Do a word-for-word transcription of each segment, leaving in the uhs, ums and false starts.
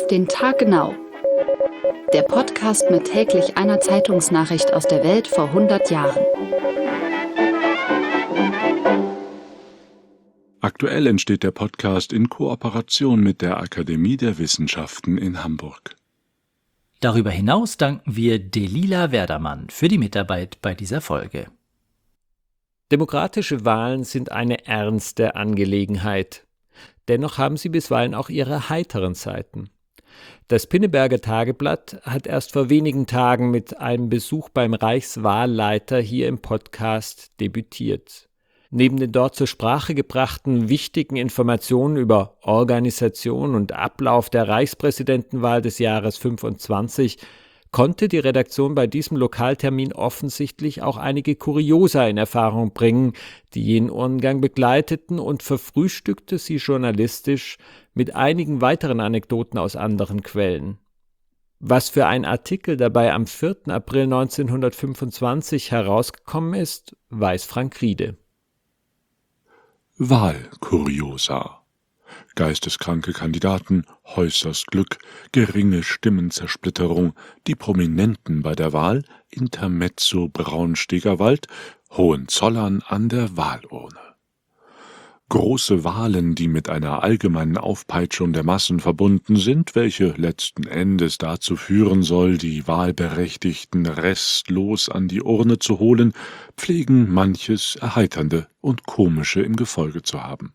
Auf den Tag genau. Der Podcast mit täglich einer Zeitungsnachricht aus der Welt vor hundert Jahren. Aktuell entsteht der Podcast in Kooperation mit der Akademie der Wissenschaften in Hamburg. Darüber hinaus danken wir Delila Werdermann für die Mitarbeit bei dieser Folge. Demokratische Wahlen sind eine ernste Angelegenheit. Dennoch haben sie bisweilen auch ihre heiteren Seiten. Das Pinneberger Tageblatt hat erst vor wenigen Tagen mit einem Besuch beim Reichswahlleiter hier im Podcast debütiert. Neben den dort zur Sprache gebrachten wichtigen Informationen über Organisation und Ablauf der Reichspräsidentenwahl des Jahres fünfundzwanzig konnte die Redaktion bei diesem Lokaltermin offensichtlich auch einige Kuriosa in Erfahrung bringen, die jenen Urnengang begleiteten, und verfrühstückte sie journalistisch mit einigen weiteren Anekdoten aus anderen Quellen. Was für ein Artikel dabei am vierten April neunzehnhundertfünfundzwanzig herausgekommen ist, weiß Frank Riede. Wahlkuriosa. Geisteskranke Kandidaten, Häusers Glück, geringe Stimmenzersplitterung, die Prominenten bei der Wahl, Intermezzo Braunstegerwald, Hohenzollern an der Wahlurne. Große Wahlen, die mit einer allgemeinen Aufpeitschung der Massen verbunden sind, welche letzten Endes dazu führen soll, die Wahlberechtigten restlos an die Urne zu holen, pflegen manches Erheiternde und Komische im Gefolge zu haben.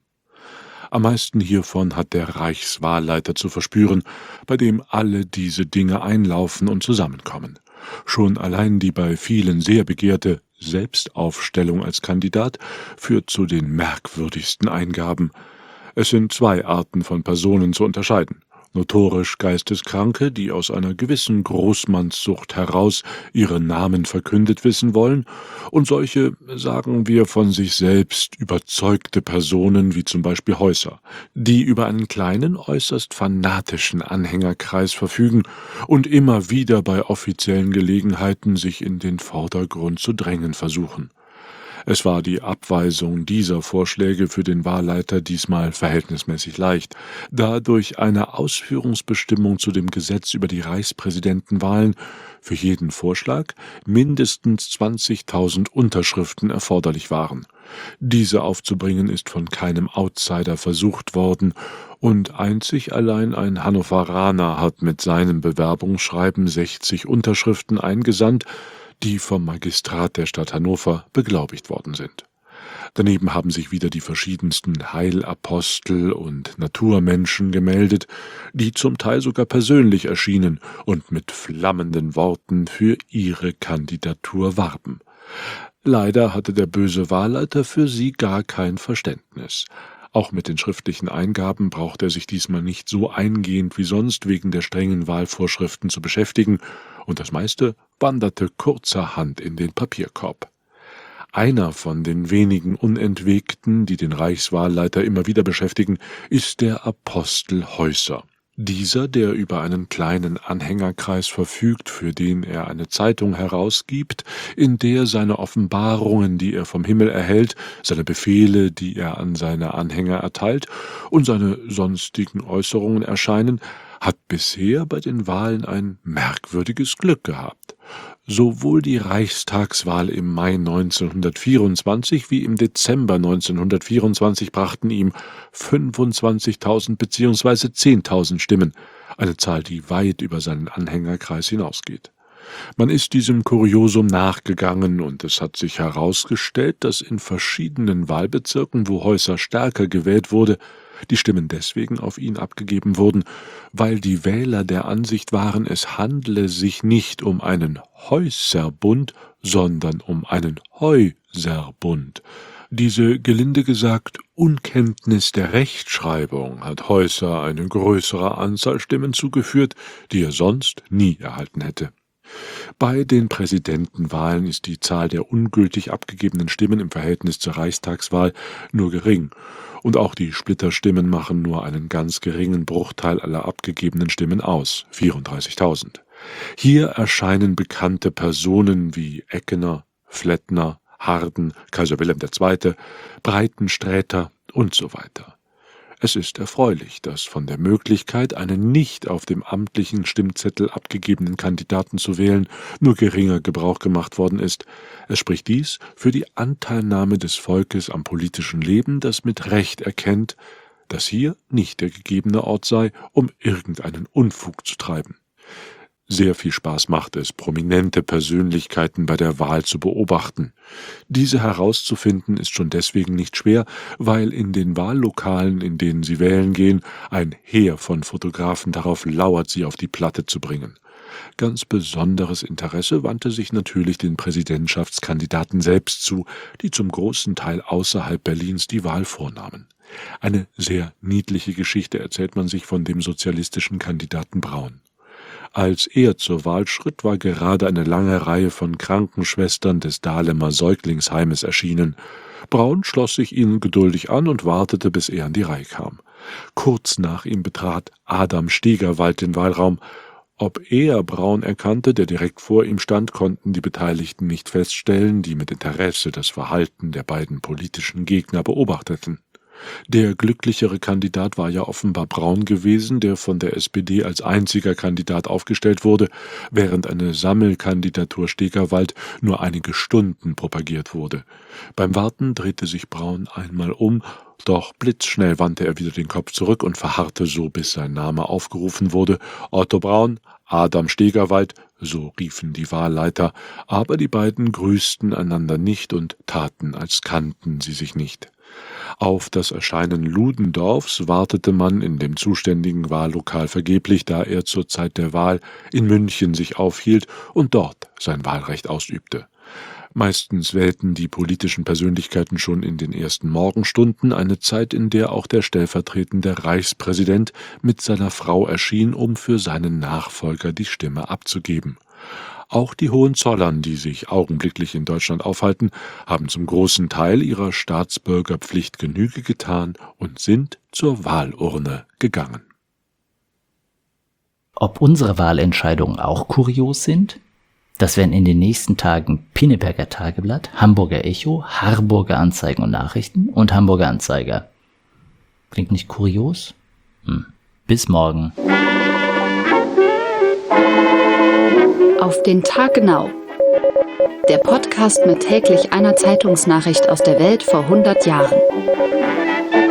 Am meisten hiervon hat der Reichswahlleiter zu verspüren, bei dem alle diese Dinge einlaufen und zusammenkommen. Schon allein die bei vielen sehr begehrte Selbstaufstellung als Kandidat führt zu den merkwürdigsten Eingaben. Es sind zwei Arten von Personen zu unterscheiden: notorisch Geisteskranke, die aus einer gewissen Großmannssucht heraus ihre Namen verkündet wissen wollen, und solche, sagen wir von sich selbst, überzeugte Personen wie zum Beispiel Häuser, die über einen kleinen, äußerst fanatischen Anhängerkreis verfügen und immer wieder bei offiziellen Gelegenheiten sich in den Vordergrund zu drängen versuchen. Es war die Abweisung dieser Vorschläge für den Wahlleiter diesmal verhältnismäßig leicht, da durch eine Ausführungsbestimmung zu dem Gesetz über die Reichspräsidentenwahlen für jeden Vorschlag mindestens zwanzigtausend Unterschriften erforderlich waren. Diese aufzubringen ist von keinem Outsider versucht worden, und einzig allein ein Hannoveraner hat mit seinem Bewerbungsschreiben sechzig Unterschriften eingesandt, die vom Magistrat der Stadt Hannover beglaubigt worden sind. Daneben haben sich wieder die verschiedensten Heilapostel und Naturmenschen gemeldet, die zum Teil sogar persönlich erschienen und mit flammenden Worten für ihre Kandidatur warben. Leider hatte der böse Wahlleiter für sie gar kein Verständnis. Auch mit den schriftlichen Eingaben braucht er sich diesmal nicht so eingehend wie sonst wegen der strengen Wahlvorschriften zu beschäftigen, und das meiste wanderte kurzerhand in den Papierkorb. Einer von den wenigen Unentwegten, die den Reichswahlleiter immer wieder beschäftigen, ist der Apostel Häuser. Dieser, der über einen kleinen Anhängerkreis verfügt, für den er eine Zeitung herausgibt, in der seine Offenbarungen, die er vom Himmel erhält, seine Befehle, die er an seine Anhänger erteilt, und seine sonstigen Äußerungen erscheinen, hat bisher bei den Wahlen ein merkwürdiges Glück gehabt. Sowohl die Reichstagswahl im Mai neunzehnhundertvierundzwanzig wie im Dezember neunzehnhundertvierundzwanzig brachten ihm fünfundzwanzigtausend bzw. zehntausend Stimmen, eine Zahl, die weit über seinen Anhängerkreis hinausgeht. Man ist diesem Kuriosum nachgegangen, und es hat sich herausgestellt, dass in verschiedenen Wahlbezirken, wo Häuser stärker gewählt wurde, die Stimmen deswegen auf ihn abgegeben wurden, weil die Wähler der Ansicht waren, es handle sich nicht um einen Häuserbund, sondern um einen Häuserbund. Diese, gelinde gesagt, Unkenntnis der Rechtschreibung hat Häuser eine größere Anzahl Stimmen zugeführt, die er sonst nie erhalten hätte. Bei den Präsidentenwahlen ist die Zahl der ungültig abgegebenen Stimmen im Verhältnis zur Reichstagswahl nur gering, und auch die Splitterstimmen machen nur einen ganz geringen Bruchteil aller abgegebenen Stimmen aus, vierunddreißigtausend. Hier erscheinen bekannte Personen wie Eckener, Flettner, Harden, Kaiser Wilhelm der Zweite, Breitensträter und so weiter. Es ist erfreulich, dass von der Möglichkeit, einen nicht auf dem amtlichen Stimmzettel abgegebenen Kandidaten zu wählen, nur geringer Gebrauch gemacht worden ist. Es spricht dies für die Anteilnahme des Volkes am politischen Leben, das mit Recht erkennt, dass hier nicht der gegebene Ort sei, um irgendeinen Unfug zu treiben. Sehr viel Spaß macht es, prominente Persönlichkeiten bei der Wahl zu beobachten. Diese herauszufinden ist schon deswegen nicht schwer, weil in den Wahllokalen, in denen sie wählen gehen, ein Heer von Fotografen darauf lauert, sie auf die Platte zu bringen. Ganz besonderes Interesse wandte sich natürlich den Präsidentschaftskandidaten selbst zu, die zum großen Teil außerhalb Berlins die Wahl vornahmen. Eine sehr niedliche Geschichte erzählt man sich von dem sozialistischen Kandidaten Braun. Als er zur Wahl schritt, war gerade eine lange Reihe von Krankenschwestern des Dahlemer Säuglingsheimes erschienen. Braun schloss sich ihnen geduldig an und wartete, bis er an die Reihe kam. Kurz nach ihm betrat Adam Stegerwald den Wahlraum. Ob er Braun erkannte, der direkt vor ihm stand, konnten die Beteiligten nicht feststellen, die mit Interesse das Verhalten der beiden politischen Gegner beobachteten. Der glücklichere Kandidat war ja offenbar Braun gewesen, der von der S P D als einziger Kandidat aufgestellt wurde, während eine Sammelkandidatur Stegerwald nur einige Stunden propagiert wurde. Beim Warten drehte sich Braun einmal um, doch blitzschnell wandte er wieder den Kopf zurück und verharrte so, bis sein Name aufgerufen wurde. Otto Braun, Adam Stegerwald, so riefen die Wahlleiter, aber die beiden grüßten einander nicht und taten, als kannten sie sich nicht. Auf das Erscheinen Ludendorffs wartete man in dem zuständigen Wahllokal vergeblich, da er zur Zeit der Wahl in München sich aufhielt und dort sein Wahlrecht ausübte. Meistens wählten die politischen Persönlichkeiten schon in den ersten Morgenstunden, eine Zeit, in der auch der stellvertretende Reichspräsident mit seiner Frau erschien, um für seinen Nachfolger die Stimme abzugeben. Auch die Hohenzollern, die sich augenblicklich in Deutschland aufhalten, haben zum großen Teil ihrer Staatsbürgerpflicht Genüge getan und sind zur Wahlurne gegangen. Ob unsere Wahlentscheidungen auch kurios sind? Das werden in den nächsten Tagen Pinneberger Tageblatt, Hamburger Echo, Harburger Anzeigen und Nachrichten und Hamburger Anzeiger. Klingt nicht kurios? Hm. Bis morgen. Auf den Tag genau. Der Podcast mit täglich einer Zeitungsnachricht aus der Welt vor hundert Jahren.